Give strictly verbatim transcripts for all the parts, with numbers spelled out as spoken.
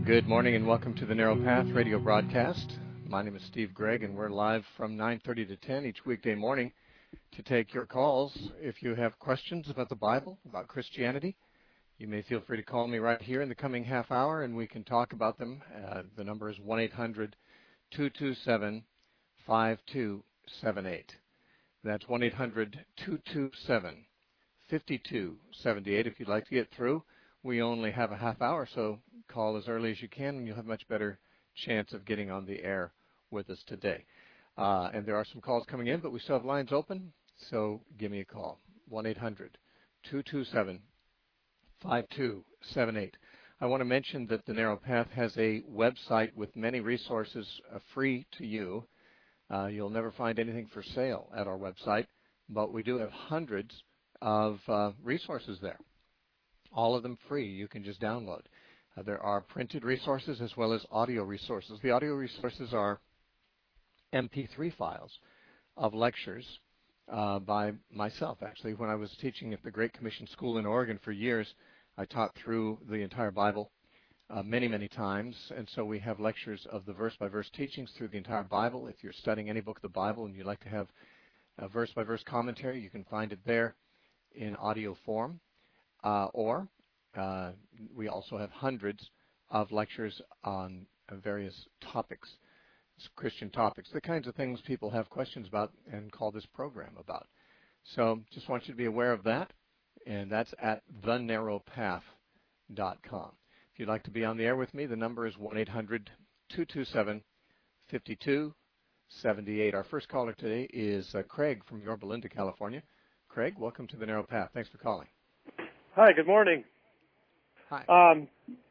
Good morning and welcome to the Narrow Path radio broadcast. My name is Steve Gregg and we're live from nine thirty to ten each weekday morning to take your calls. If you have questions about the Bible, about Christianity, you may feel free to call me right here in the coming half hour and we can talk about them. Uh, the number is one eight hundred two two seven five two seven eight. That's one eight hundred two two seven five two seven eight. If you'd like to get through, we only have a half hour, so call as early as you can, and you'll have a much better chance of getting on the air with us today. Uh, and there are some calls coming in, but we still have lines open, so give me a call, one eight hundred two two seven five two seven eight. I want to mention that the Narrow Path has a website with many resources uh, free to you. Uh, you'll never find anything for sale at our website, but we do have hundreds of uh, resources there. All of them free. You can just download. Uh, there are printed resources as well as audio resources. The audio resources are M P three files of lectures uh, by myself. Actually, when I was teaching at the Great Commission School in Oregon for years, I taught through the entire Bible uh, many, many times. And so we have lectures of the verse-by-verse teachings through the entire Bible. If you're studying any book of the Bible and you'd like to have a verse-by-verse commentary, you can find it there in audio form. Uh, or uh, we also have hundreds of lectures on uh, various topics, Christian topics, the kinds of things people have questions about and call this program about. So just want you to be aware of that, and that's at the narrow path dot com. If you'd like to be on the air with me, the number is one eight hundred two two seven five two seven eight. Our first caller today is uh, Craig from Yorba Linda, California. Craig, welcome to the Narrow Path. Thanks for calling. Hi, good morning. Hi. Um,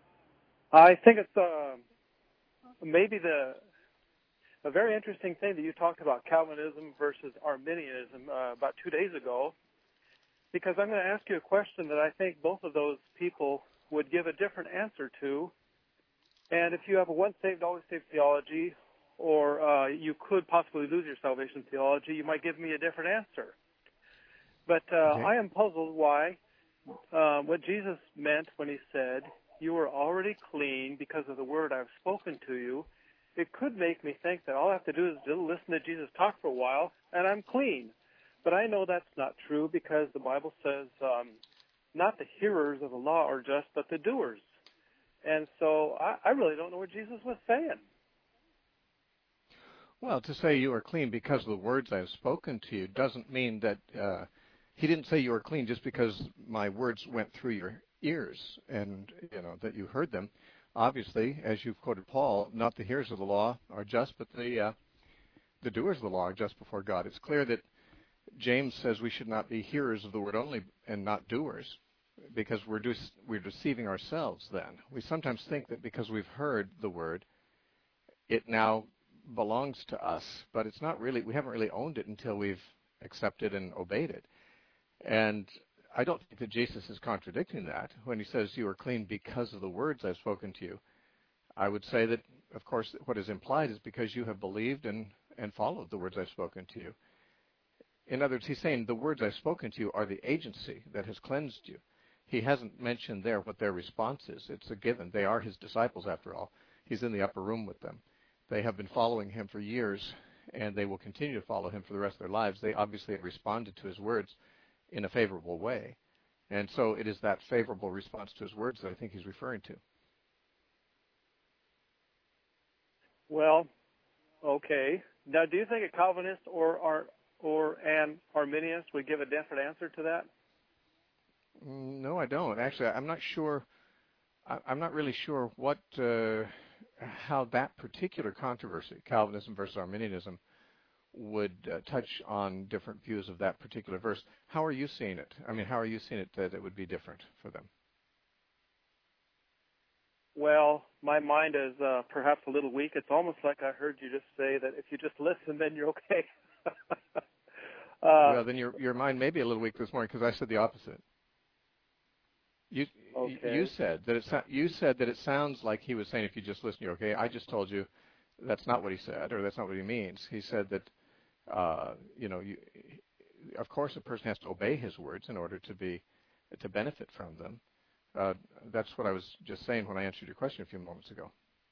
I think it's uh, maybe the a very interesting thing that you talked about Calvinism versus Arminianism uh, about two days ago, because I'm going to ask you a question that I think both of those people would give a different answer to. And if you have a once saved, always saved theology, or uh, you could possibly lose your salvation theology, you might give me a different answer. But uh, Okay. I am puzzled why Uh, what Jesus meant when he said, you are already clean because of the word I've spoken to you. It could make me think that all I have to do is just listen to Jesus talk for a while and I'm clean. But I know that's not true because the Bible says um, not the hearers of the law are just, but the doers. And so I, I really don't know what Jesus was saying. Well, to say you are clean because of the words I have spoken to you doesn't mean that uh, he didn't say you are clean just because my words went through your ears and, you know, that you heard them. Obviously, as you've quoted Paul, not the hearers of the law are just, but the uh, the doers of the law are just before God. It's clear that James says we should not be hearers of the word only and not doers, because we're de- we're deceiving ourselves then. We sometimes think that because we've heard the word, it now belongs to us, but it's not really. We haven't really owned it until we've accepted and obeyed it. And I don't think that Jesus is contradicting that when he says you are clean because of the words I've spoken to you. I would say that, of course, what is implied is because you have believed and, and followed the words I've spoken to you. In other words, he's saying the words I've spoken to you are the agency that has cleansed you. He hasn't mentioned there what their response is. It's a given. They are his disciples, after all. He's in the upper room with them. They have been following him for years, and they will continue to follow him for the rest of their lives. They obviously have responded to his words in a favorable way. And so it is that favorable response to his words that I think he's referring to. Well, okay. Now, do you think a Calvinist or or, or an Arminianist would give a different answer to that? No, I don't. Actually, I'm not sure. I'm not really sure what, uh, how that particular controversy, Calvinism versus Arminianism, would uh, touch on different views of that particular verse. How are you seeing it? I mean, how are you seeing it that it would be different for them? Well, my mind is uh, perhaps a little weak. It's almost like I heard you just say that if you just listen, then you're okay. uh, well, then your your mind may be a little weak this morning because I said the opposite. You okay. you said that it you said that it sounds like he was saying if you just listen, you're okay. I just told you that's not what he said, or that's not what he means. He said that uh, you know, you, of course, a person has to obey his words in order to be to benefit from them. Uh, that's what I was just saying when I answered your question a few moments ago.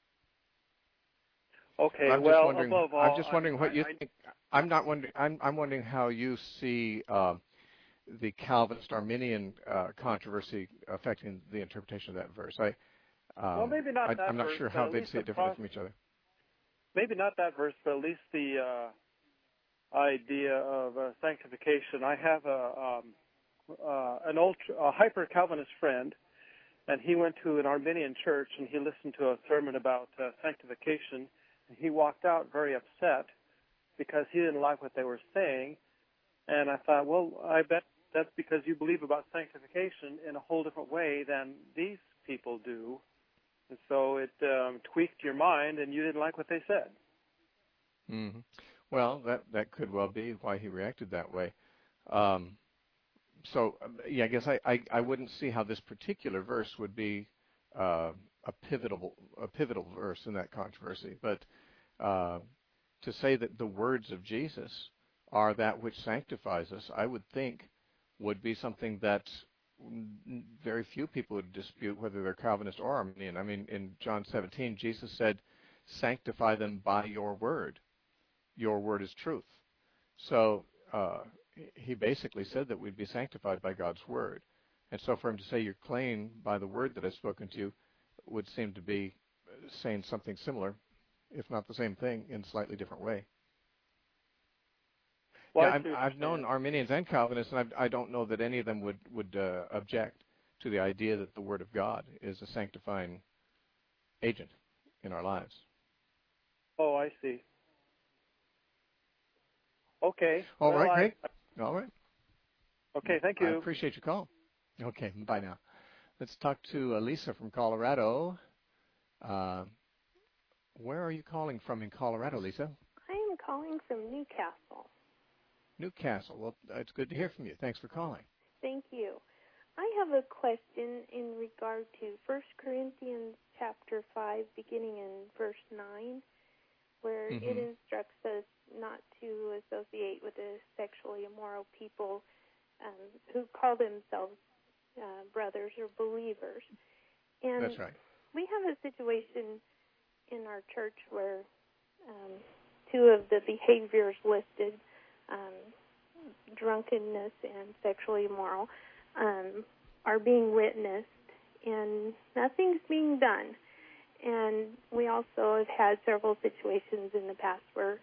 Okay. I'm well, just wondering. above all, I'm just wondering I, what I, you I, think. I'm not wondering. I'm, I'm wondering how you see uh, the Calvinist Arminian uh, controversy affecting the interpretation of that verse. I, well, um, maybe not I, that I'm not verse, sure but how at they'd least see the it differently pro- from each other. maybe not that verse, but at least the uh, idea of uh, sanctification. I have a um, uh, an ultra, a hyper Calvinist friend, and he went to an Arminian church and he listened to a sermon about uh, sanctification. And he walked out very upset because he didn't like what they were saying. And I thought, well, I bet that's because you believe about sanctification in a whole different way than these people do. And so it um, tweaked your mind, and you didn't like what they said. Mm-hmm. Well, that that could well be why he reacted that way. Um, so, uh, yeah, I guess I, I, I wouldn't see how this particular verse would be uh, a pivotal a pivotal verse in that controversy. But uh, to say that the words of Jesus are that which sanctifies us, I would think would be something that very few people would dispute, whether they're Calvinist or Arminian. I mean, in John seventeen, Jesus said, "Sanctify them by your word. Your word is truth." So uh, he basically said that we'd be sanctified by God's word. And so for him to say, "You're clean by the word that I've spoken to you," would seem to be saying something similar, if not the same thing, in a slightly different way. Well, Yeah, I I've, see what I've you're known saying. Arminians and Calvinists, and I've, I don't know that any of them would, would uh, object to the idea that the Word of God is a sanctifying agent in our lives. Oh, I see. Okay. All Well, right, I. Greg. All right. Okay, thank I you. appreciate your call. Okay, bye now. Let's talk to uh, Lisa from Colorado. Uh, where are you calling from in Colorado, Lisa? I am calling from Newcastle. Newcastle. Well, it's good to hear from you. Thanks for calling. Thank you. I have a question in regard to First Corinthians chapter five, beginning in verse nine, where Mm-hmm. it instructs us not to associate with the sexually immoral people um, who call themselves uh, brothers or believers. And That's right. we have a situation in our church where um, two of the behaviors listed, um, drunkenness and sexually immoral, um, are being witnessed, and nothing's being done. And we also have had several situations in the past where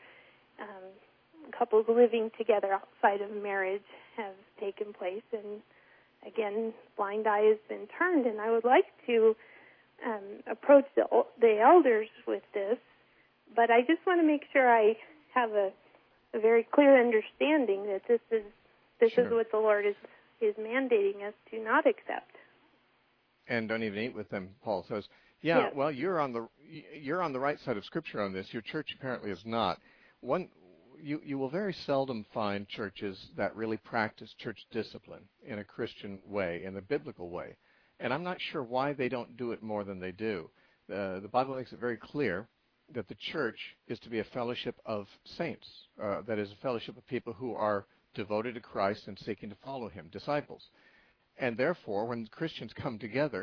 um, couples living together outside of marriage have taken place, and again, blind eye has been turned. And I would like to um, approach the, the elders with this, but I just want to make sure I have a, a very clear understanding that this is this Sure. is what the Lord is is mandating us to not accept. And don't even eat with them, Paul says. Yeah, Yes. well, you're on the you're on the right side of Scripture on this. Your church apparently is not. One, you you will very seldom find churches that really practice church discipline in a Christian way, in the biblical way, and I'm not sure why they don't do it more than they do. Uh, the Bible makes it very clear that the church is to be a fellowship of saints, uh, that is, a fellowship of people who are devoted to Christ and seeking to follow Him, disciples. And therefore, when Christians come together,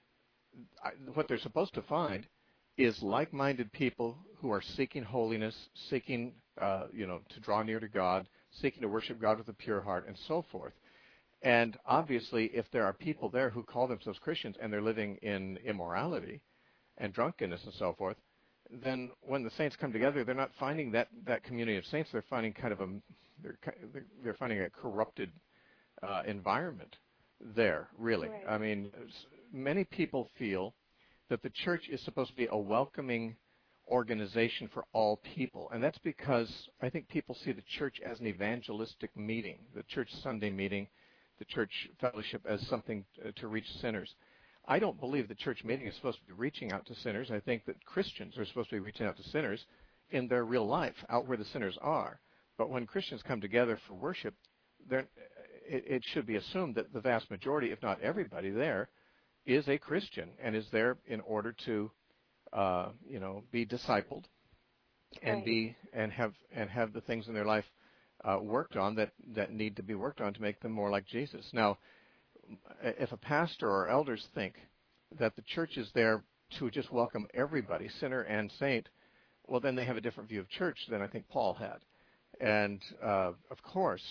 I, what they're supposed to find is like-minded people who are seeking holiness, seeking, uh, you know, to draw near to God, seeking to worship God with a pure heart, and so forth. And obviously, if there are people there who call themselves Christians and they're living in immorality and drunkenness and so forth, then when the saints come together, they're not finding that, that community of saints. They're finding kind of a they're they're finding a corrupted uh, environment there. Really, Right. I mean, many people feel that the church is supposed to be a welcoming organization for all people, and that's because I think people see the church as an evangelistic meeting, the church Sunday meeting, the church fellowship as something to reach sinners. I don't believe the church meeting is supposed to be reaching out to sinners. I think that Christians are supposed to be reaching out to sinners in their real life, out where the sinners are. But when Christians come together for worship, it, it should be assumed that the vast majority, if not everybody there, is a Christian and is there in order to, uh, you know, be discipled and Right. be and have and have the things in their life uh, worked on that that need to be worked on to make them more like Jesus. Now, if a pastor or elders think that the church is there to just welcome everybody, sinner and saint, well, then they have a different view of church than I think Paul had. And, uh, of course,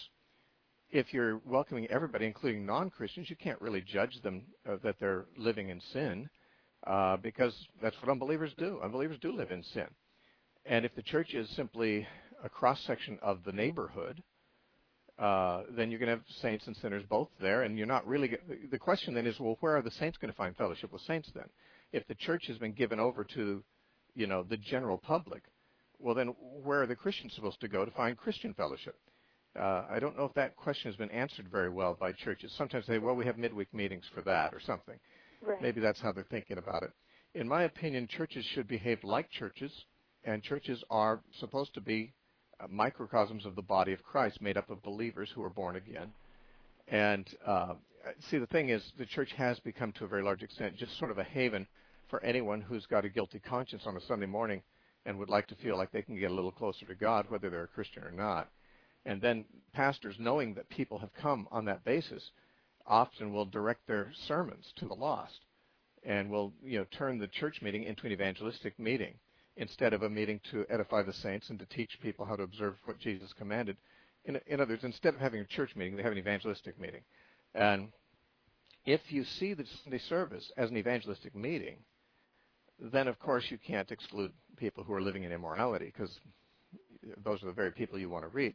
if you're welcoming everybody, including non-Christians, you can't really judge them uh, that they're living in sin uh, because that's what unbelievers do. Unbelievers do live in sin. And if the church is simply a cross-section of the neighborhood, uh, then you're going to have saints and sinners both there, and you're not really – the question then is, well, where are the saints going to find fellowship with saints then? If the church has been given over to, you know, the general public, well, then where are the Christians supposed to go to find Christian fellowship? Uh, I don't know if that question has been answered very well by churches. Sometimes they say, well, we have midweek meetings for that or something. Right. Maybe that's how they're thinking about it. In my opinion, churches should behave like churches, and churches are supposed to be uh, microcosms of the body of Christ made up of believers who are born again. And uh, see, the thing is, the church has become to a very large extent just sort of a haven for anyone who's got a guilty conscience on a Sunday morning and would like to feel like they can get a little closer to God, whether they're a Christian or not. And then pastors, knowing that people have come on that basis, often will direct their sermons to the lost and will, you know, turn the church meeting into an evangelistic meeting instead of a meeting to edify the saints and to teach people how to observe what Jesus commanded. In, in other words, instead of having a church meeting, they have an evangelistic meeting. And if you see the Sunday service as an evangelistic meeting, then, of course, you can't exclude people who are living in immorality because those are the very people you want to reach.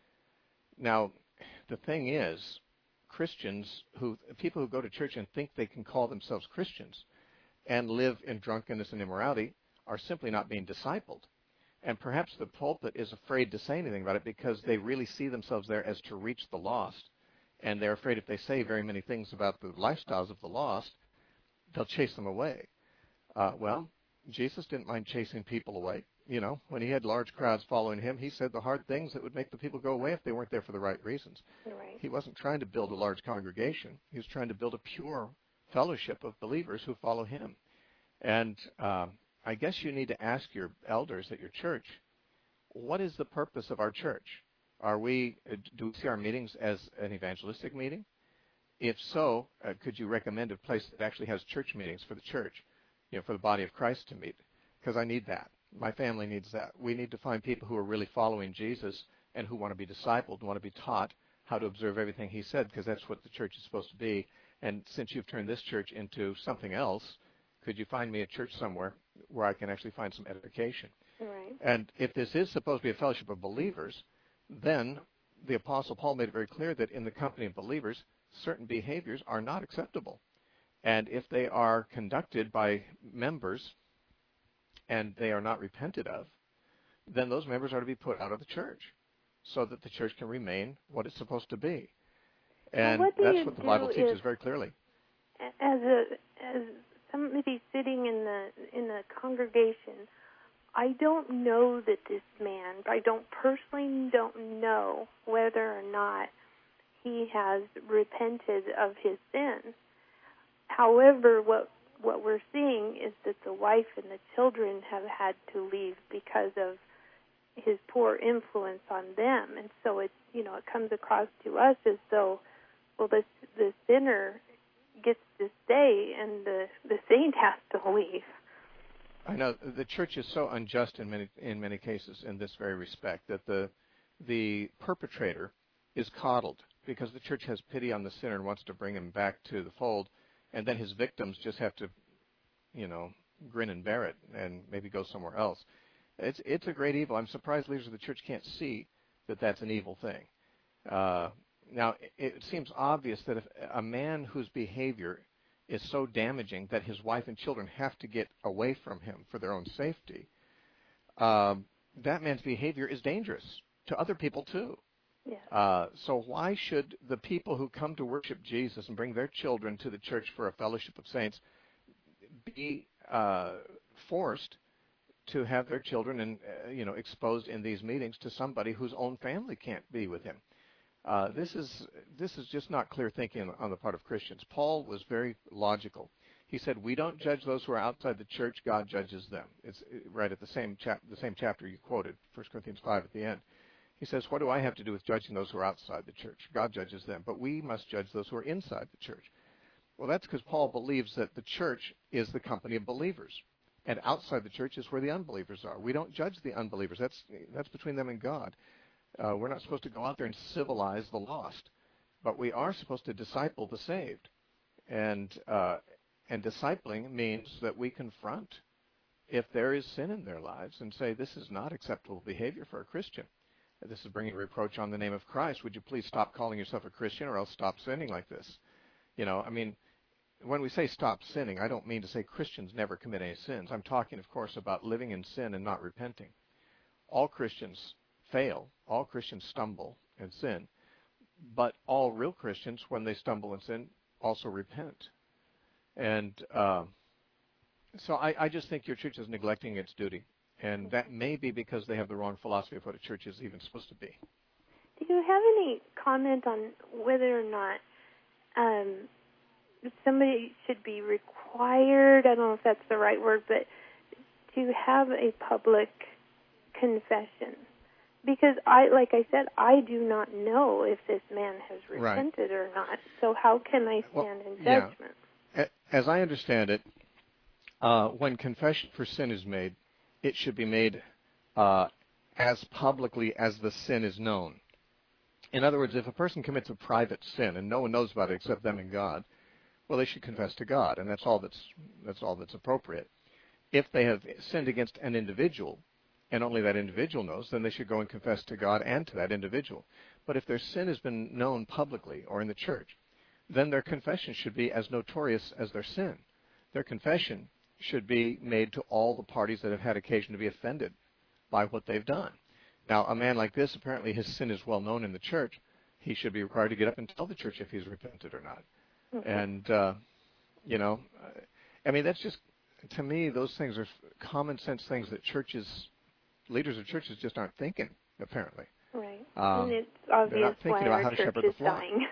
Now, the thing is, Christians who, people who go to church and think they can call themselves Christians and live in drunkenness and immorality are simply not being discipled. And perhaps the pulpit is afraid to say anything about it because they really see themselves there as to reach the lost. And they're afraid if they say very many things about the lifestyles of the lost, they'll chase them away. Uh, well, Jesus didn't mind chasing people away. You know, when he had large crowds following him, he said the hard things that would make the people go away if they weren't there for the right reasons. Right. He wasn't trying to build a large congregation. He was trying to build a pure fellowship of believers who follow him. And uh, I guess you need to ask your elders at your church, what is the purpose of our church? Are we, do we see our meetings as an evangelistic meeting? If so, uh, could you recommend a place that actually has church meetings for the church, you know, for the body of Christ to meet? Because I need that. My family needs that. We need to find people who are really following Jesus and who want to be discipled, want to be taught how to observe everything he said, because that's what the church is supposed to be. And since you've turned this church into something else, could you find me a church somewhere where I can actually find some edification? Right. And if this is supposed to be a fellowship of believers, then the Apostle Paul made it very clear that in the company of believers, certain behaviors are not acceptable. And if they are conducted by members and they are not repented of, then those members are to be put out of the church so that the church can remain what it's supposed to be. And what that's what the Bible teaches very clearly. As a as somebody sitting in the in the congregation, I don't know that this man, I don't personally don't know whether or not he has repented of his sins. However, what what we're seeing is that the wife and the children have had to leave because of his poor influence on them, and so it you know it comes across to us as though, well, the the sinner gets to stay and the the saint has to leave. I know the church is so unjust in many in many cases in this very respect that the the perpetrator is coddled because the church has pity on the sinner and wants to bring him back to the fold, and then his victims just have to, you know, grin and bear it and maybe go somewhere else. It's it's a great evil. I'm surprised leaders of the church can't see that that's an evil thing. Uh, now, it, it seems obvious that if a man whose behavior is so damaging that his wife and children have to get away from him for their own safety, um, that man's behavior is dangerous to other people too. Yeah. Uh, so why should the people who come to worship Jesus and bring their children to the church for a fellowship of saints be uh, forced to have their children and uh, you know exposed in these meetings to somebody whose own family can't be with him? Uh, this is this is just not clear thinking on the part of Christians. Paul was very logical. He said, "We don't judge those who are outside the church; God judges them." It's right at the same chap the same chapter you quoted, First Corinthians five at the end. He says, what do I have to do with judging those who are outside the church? God judges them, but we must judge those who are inside the church. Well, that's because Paul believes that the church is the company of believers, and outside the church is where the unbelievers are. We don't judge the unbelievers. That's that's between them and God. Uh, we're not supposed to go out there and civilize the lost, but we are supposed to disciple the saved. And uh, and discipling means that we confront if there is sin in their lives and say, this is not acceptable behavior for a Christian. This is bringing reproach on the name of Christ. Would you please stop calling yourself a Christian, or else stop sinning like this? You know, I mean, when we say stop sinning, I don't mean to say Christians never commit any sins. I'm talking, of course, about living in sin and not repenting. All Christians fail. All Christians stumble and sin. But all real Christians, when they stumble and sin, also repent. And uh, so I, I just think your church is neglecting its duty. And that may be because they have the wrong philosophy of what a church is even supposed to be. Do you have any comment on whether or not um, somebody should be required, I don't know if that's the right word, but to have a public confession? Because, I, like I said, I do not know if this man has repented right. or not. So how can I stand well, in judgment? Yeah. As I understand it, uh, when confession for sin is made, it should be made uh, as publicly as the sin is known. In other words, if a person commits a private sin and no one knows about it except them and God, well, they should confess to God, and that's all that's that's all that's appropriate. If they have sinned against an individual, and only that individual knows, then they should go and confess to God and to that individual. But if their sin has been known publicly or in the church, then their confession should be as notorious as their sin. Their confession should be made to all the parties that have had occasion to be offended by what they've done. Now, a man like this, apparently his sin is well known in the church. He should be required to get up and tell the church if he's repented or not. Mm-hmm. And, uh, you know, I mean, that's just, to me, those things are common sense things that churches, leaders of churches just aren't thinking, apparently. Right. Um, and it's obvious they're not thinking why about how to church shepherd is the flock. dying.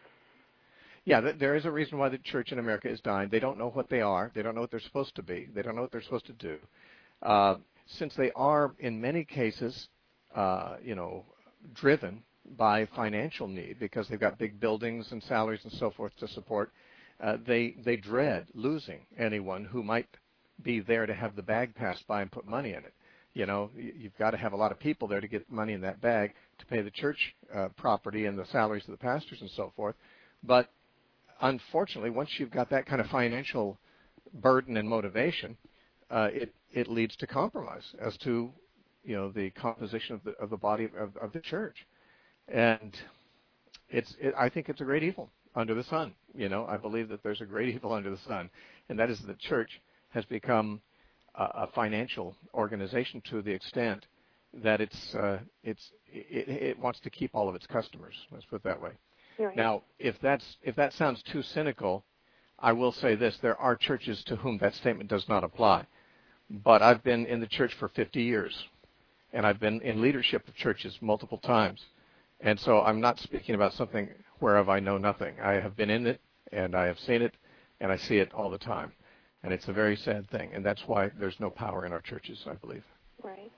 Yeah, there is a reason why the church in America is dying. They don't know what they are. They don't know what they're supposed to be. They don't know what they're supposed to do. Uh, since they are, in many cases, uh, you know, driven by financial need because they've got big buildings and salaries and so forth to support, uh, they they dread losing anyone who might be there to have the bag passed by and put money in it. You know, you've got to have a lot of people there to get money in that bag to pay the church uh, property and the salaries of the pastors and so forth. But unfortunately, once you've got that kind of financial burden and motivation, uh, it it leads to compromise as to, you know, the composition of the of the body of, of the church, and it's it, I think it's a great evil under the sun. You know, I believe that there's a great evil under the sun, and that is the church has become a, a financial organization to the extent that it's uh, it's it, it wants to keep all of its customers. Let's put it that way. Right. Now, if that's if that sounds too cynical, I will say this: there are churches to whom that statement does not apply. But I've been in the church for fifty years, and I've been in leadership of churches multiple times, and so I'm not speaking about something whereof I know nothing. I have been in it, and I have seen it, and I see it all the time, and it's a very sad thing, and that's why there's no power in our churches, I believe. Right.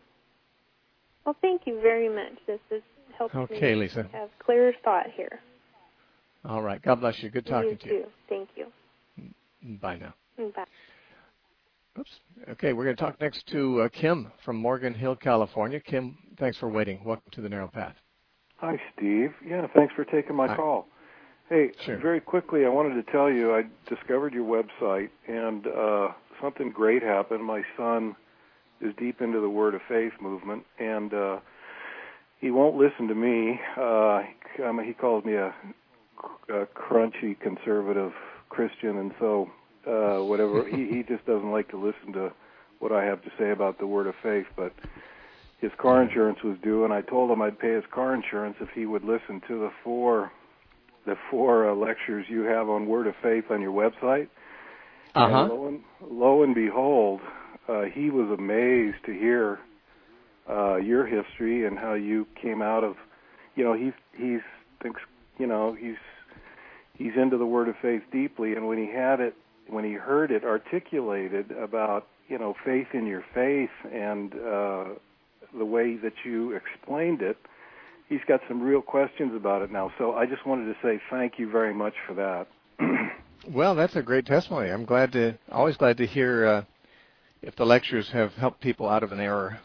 Well, thank you very much. This has helped okay, me Lisa. have clearer thought here. All right. God bless you. Good talking you to you. Too. Thank you. Bye now. Bye. Oops. Okay, we're going to talk next to uh, Kim from Morgan Hill, California. Kim, thanks for waiting. Welcome to the Narrow Path. Hi, Steve. Yeah, thanks for taking my Hi. call. Hey, sure. very quickly, I wanted to tell you I discovered your website, and uh, something great happened. My son is deep into the Word of Faith movement, and uh, he won't listen to me. Uh, he calls me a, a crunchy conservative Christian, and so uh, whatever he, he just doesn't like to listen to what I have to say about the Word of Faith. But his car insurance was due, and I told him I'd pay his car insurance if he would listen to the four the four uh, lectures you have on Word of Faith on your website. Uh-huh. And lo and, lo and behold, uh, he was amazed to hear uh, your history and how you came out of, you know, he's he's thinks, you know, he's he's into the Word of Faith deeply, and when he had it, when he heard it articulated about, you know, faith in your faith and uh, the way that you explained it, he's got some real questions about it now. So I just wanted to say thank you very much for that. Well, that's a great testimony. I'm glad to, always glad to hear uh, if the lectures have helped people out of an error.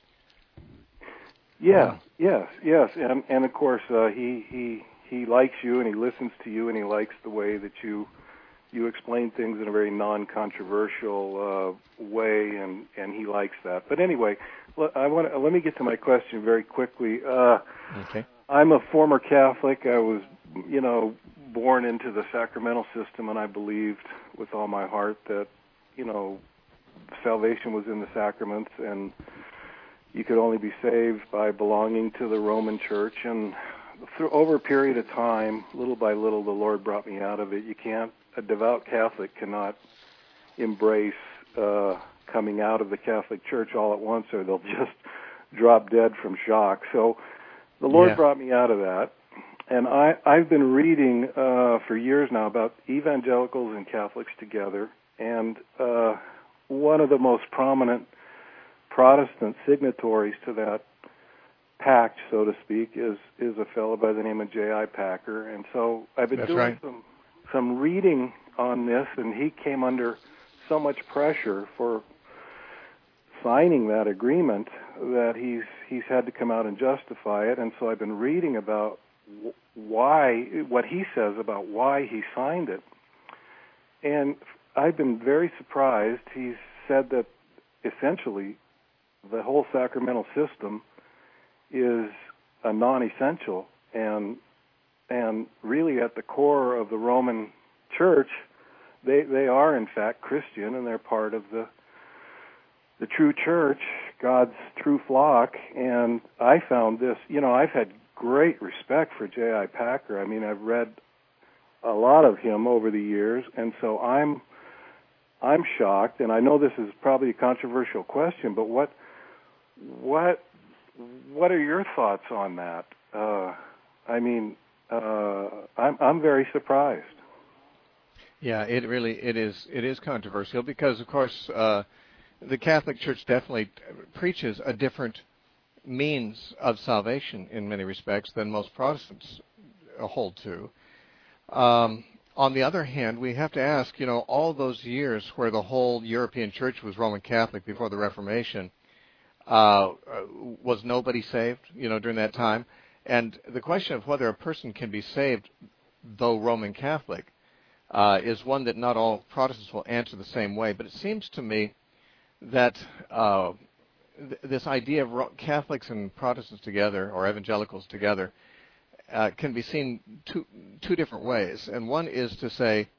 Yeah, uh, yes, yes, and and of course uh, he he he likes you and he listens to you and he likes the way that you you explain things in a very non-controversial uh, way, and and he likes that. But anyway, I want to, let me get to my question very quickly. Uh, okay. I'm a former Catholic. I was, you know, born into the sacramental system, and I believed with all my heart that, you know, salvation was in the sacraments, and you could only be saved by belonging to the Roman Church. And through, over a period of time, little by little, the Lord brought me out of it. You can't, a devout Catholic cannot embrace uh, coming out of the Catholic Church all at once, or they'll just drop dead from shock. So the Lord yeah. brought me out of that. And I, I've been reading uh, for years now about evangelicals and Catholics together, and uh, one of the most prominent Protestant signatories to that pact, so to speak, is is a fellow by the name of J I Packer. And so I've been That's doing right. some some reading on this, and he came under so much pressure for signing that agreement that he's he's had to come out and justify it. And so I've been reading about why, what he says about why he signed it. And I've been very surprised. He's said that essentially the whole sacramental system is a non-essential, and and really at the core of the Roman Church, they they are in fact Christian, and they're part of the the true church, God's true flock. And I found this, you know, I've had great respect for J I Packer. I mean, I've read a lot of him over the years, and so I'm I'm shocked, and I know this is probably a controversial question, but what what what are your thoughts on that? Uh, I mean, uh, I'm I'm very surprised. Yeah, it really it is it is controversial because, of course, uh, the Catholic Church definitely preaches a different means of salvation in many respects than most Protestants hold to. Um, on the other hand, we have to ask, you know, all those years where the whole European Church was Roman Catholic before the Reformation, uh, was nobody saved, you know, during that time? And the question of whether a person can be saved, though Roman Catholic, uh, is one that not all Protestants will answer the same way. But it seems to me that uh, th- this idea of Ro- Catholics and Protestants together, or evangelicals together, uh, can be seen two, two different ways. And one is to say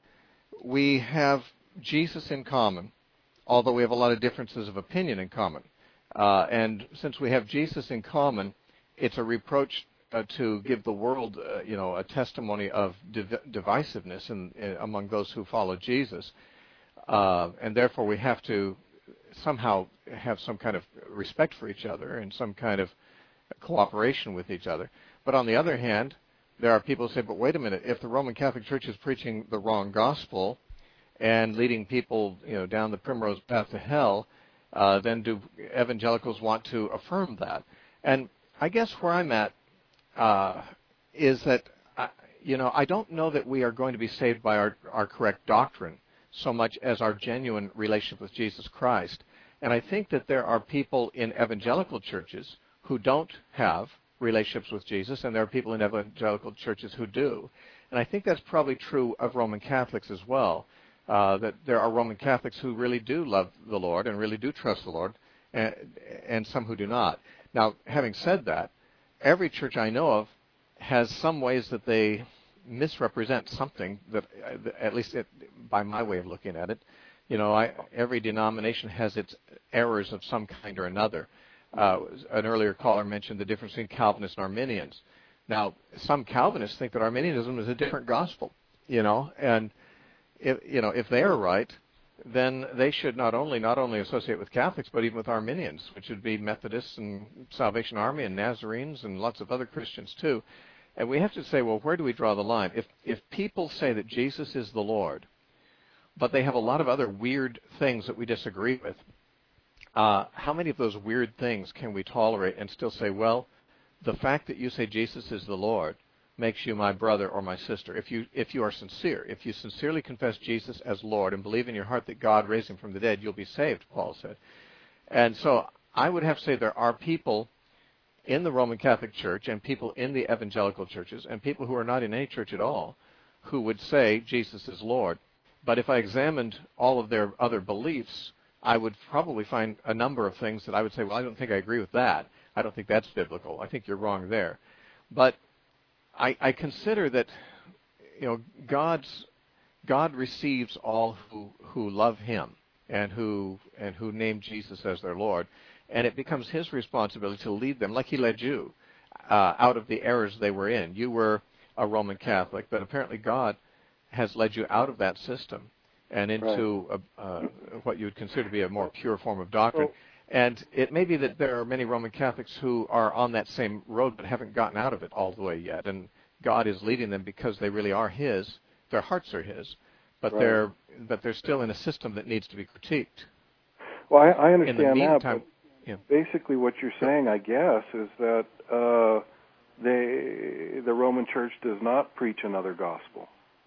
we have Jesus in common, although we have a lot of differences of opinion in common. Uh, and since we have Jesus in common, it's a reproach uh, to give the world, uh, you know, a testimony of div- divisiveness in, in, among those who follow Jesus. Uh, and therefore we have to somehow have some kind of respect for each other and some kind of cooperation with each other. But on the other hand, there are people who say, but wait a minute, if the Roman Catholic Church is preaching the wrong gospel and leading people, you know, down the primrose path to hell, uh, then do evangelicals want to affirm that? And I guess where I'm at uh, is that, I, you know, I don't know that we are going to be saved by our, our correct doctrine so much as our genuine relationship with Jesus Christ. And I think that there are people in evangelical churches who don't have relationships with Jesus, and there are people in evangelical churches who do. And I think that's probably true of Roman Catholics as well, uh, that there are Roman Catholics who really do love the Lord and really do trust the Lord, and, and some who do not. Now, having said that, every church I know of has some ways that they misrepresent something that, at least it, by my way of looking at it, you know, I, every denomination has its errors of some kind or another. Uh, an earlier caller mentioned the difference between Calvinists and Arminians. Now, some Calvinists think that Arminianism is a different gospel, you know, and if, you know, if they are right, then they should not only not only associate with Catholics, but even with Arminians, which would be Methodists and Salvation Army and Nazarenes and lots of other Christians too. And we have to say, well, where do we draw the line? If if people say that Jesus is the Lord, but they have a lot of other weird things that we disagree with, uh, how many of those weird things can we tolerate and still say, well, the fact that you say Jesus is the Lord makes you my brother or my sister. If you if you are sincere, if you sincerely confess Jesus as Lord and believe in your heart that God raised him from the dead, you'll be saved, Paul said. And so I would have to say there are people in the Roman Catholic Church and people in the evangelical churches and people who are not in any church at all who would say Jesus is Lord. But if I examined all of their other beliefs, I would probably find a number of things that I would say, well, I don't think I agree with that. I don't think that's biblical. I think you're wrong there. But I, I consider that, you know, God's God receives all who who love him and who and who name Jesus as their Lord, and it becomes his responsibility to lead them, like he led you, uh, out of the errors they were in. You were a Roman Catholic, but apparently God has led you out of that system and into right. a, uh, what you would consider to be a more pure form of doctrine. Oh. And it may be that there are many Roman Catholics who are on that same road but haven't gotten out of it all the way yet. And God is leading them because they really are his. Their hearts are his, but right. they're but they're still in a system that needs to be critiqued. Well, I, I understand in the meantime, that. But yeah. Basically, what you're saying, I guess, is that uh, they the Roman Church does not preach another gospel.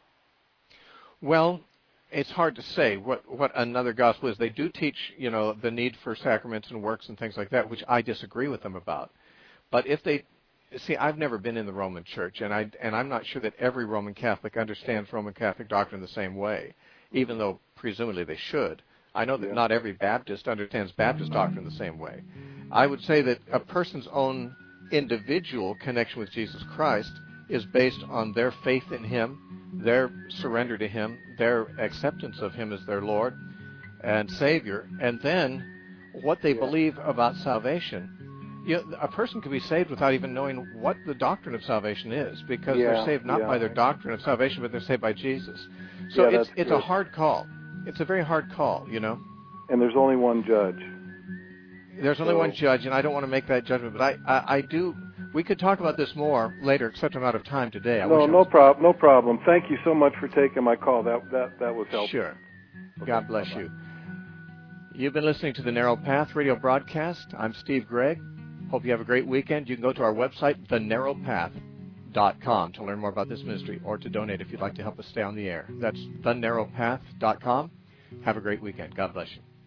Well, it's hard to say what, what another gospel is. They do teach, you know, the need for sacraments and works and things like that, which I disagree with them about. But if they, see, I've never been in the Roman Church, and I and I'm not sure that every Roman Catholic understands Roman Catholic doctrine the same way, even though presumably they should. I know that yeah. not every Baptist understands Baptist doctrine the same way. I would say that a person's own individual connection with Jesus Christ is based on their faith in him, their surrender to him, their acceptance of him as their Lord and Savior, and then what they yeah. believe about salvation. You know, a person could be saved without even knowing what the doctrine of salvation is, because yeah, they're saved not yeah. by their doctrine of salvation, but they're saved by Jesus. So yeah, it's it's good. a hard call. It's a very hard call, you know. And there's only one judge. There's only so. one judge, and I don't want to make that judgment, but I, I, I do. We could talk about this more later, except I'm out of time today. I no, wish no was... problem. No problem. Thank you so much for taking my call. That that that was helpful. Sure. Okay, God bless bye-bye. you. You've been listening to the Narrow Path radio broadcast. I'm Steve Gregg. Hope you have a great weekend. You can go to our website, the narrow path dot com, to learn more about this ministry or to donate if you'd like to help us stay on the air. That's the narrow path dot com. Have a great weekend. God bless you.